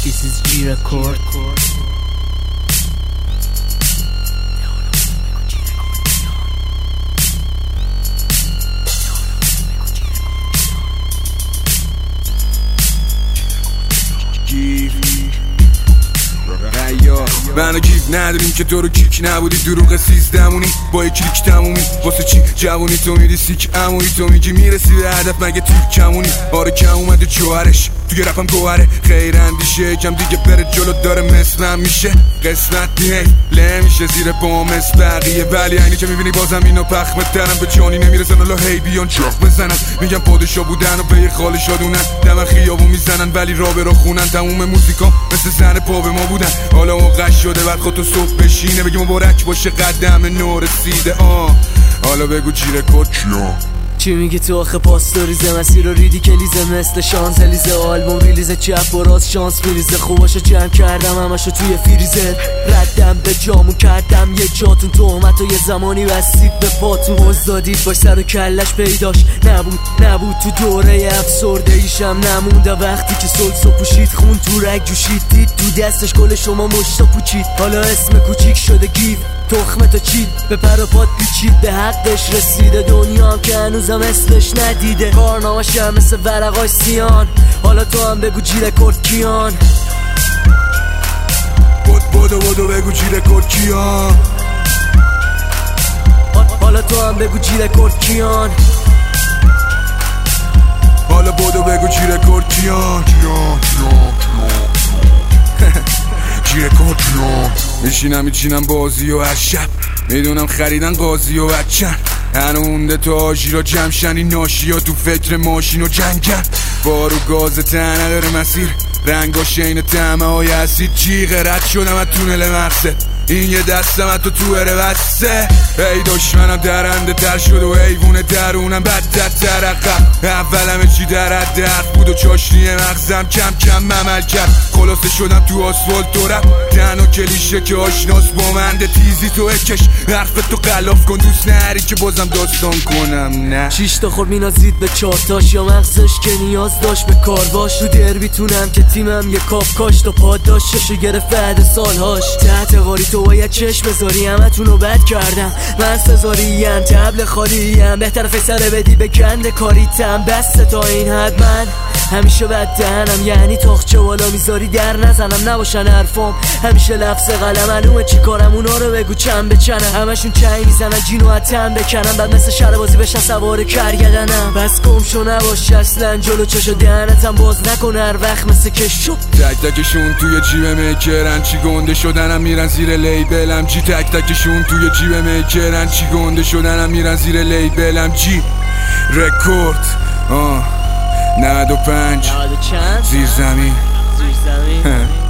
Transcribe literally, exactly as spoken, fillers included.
This is G Record. منو کیف نداریم که تو رو کیک نبودی دروغ سیزدمونی با یک کلیک تمومی واسه چی جوونی تو میدی سیک اموی تو میگی میرسی به هدف مگه تو کمونی آره کم اومده جوهرش توی رپم گوهره خیر اندیشه کم دیگه بره جلو داره مثلم میشه قسمت نیه لمیشه زیر بام از بقیه ولی اینی که میبینی بازم اینو پخ مدرم به جانی نمیرسن الا هی بیان چاق بزنن میگم پادشا بودن و به یه خال شادونن دم خیابو میزنن ولی را به را خونن تموم موزیکا مثل زن پا به ما بودن حالا اون قش شده بعد خودتو صبح بشینه بگی مبارک باشه قدم نو رسیده آه حالا بگو چی رکورد کیا چی میگی تو آخه پاستوریزه مسیر رو ریدی کلیزه مثل شانزلیزه آلبوم ریلیزه چپ و راست شانس میریزه خوباشو جمع کردم همشو توی فریزر ردم به جامون کردم یه جاتون تهمت و یه زمانی بستید به پاتون حوز دادید باش سر و کلش پیداش نبود نبود تو دوره افسرده ایشم نمونده وقتی که سلسو پوشید خون تو رگ جوشید دید تو دستش گل شما مشتا پوچید حالا اسم کوچیک شده گیف تخمتو چید به پر و پات پیچید به حقش رسیده دنیا هم که هنوزم اسمش ندیده کارنامش هم مثل ورقای سیان حالا تو هم بگو جی رکورد کیان بود بودو بودو بگو جی رکورد کیان حالا تو هم بگو جی رکورد کیان حالا بودو بگو جی رکورد کیان کیان کیان جی رکورد کیان میشینم میچینم بازی و هر شب میدونم خریدن قاضی و بچن هنو مونده تا آجی را جمشن این ناشی ها تو فکر ماشین و جنگن بارو گاز تنه نداره مسیر رنگ و شین تمه های اسید جیغه رد شدم از تونل مقصد این یه دستم حتی تو اره بسته ای دشمنم درنده تر شد و ایوونه درونم بدت ترقم اول همه چی در حد حق بود و چاشنی مغزم کم کم ممل کرد خلاصه شدم تو آسفالت و رپ تنها کلیشه که آشناس با منده تیزی تو اکش حرف تو قلاف کن دوست نهری که بازم داستان کنم نه شیش تا خورد مینازید به چارتاش یا مغزش که نیاز داشت به کار باش رو دربیتونم که تیمم یه کاف کاشت و پاداششو گرفت بعد سالهاش تحت واری تو باید چشم بذاری همه تونو بد کردم من سزاریم تبل خالیم بهتر فیسره بدی به گند کاریتم بسته تا این حد من همیشه بد دهنم یعنی تاخچه والا میذاری در نزنم نباشن حرفام همیشه لفظ قلم معلومه چی کارم اونا رو بگو چند به چنم همشون چنگ میزنن جینو حتم بکنم بعد مثل شهر بازی بشن سوار کرگدنم بس گم شو نباش اصلا جلو چشو دهنتم باز نکن هر وقت مثل کشو تک تکشون توی جیب میکرن چی گنده شدنم میرن زیر لیبلم جی تک تکشون توی جیب میکرن چی گنده شدنم میرن زیر لیبلم جی رکورد آه نود و پنج نود و چند زیر زمین زیر زمین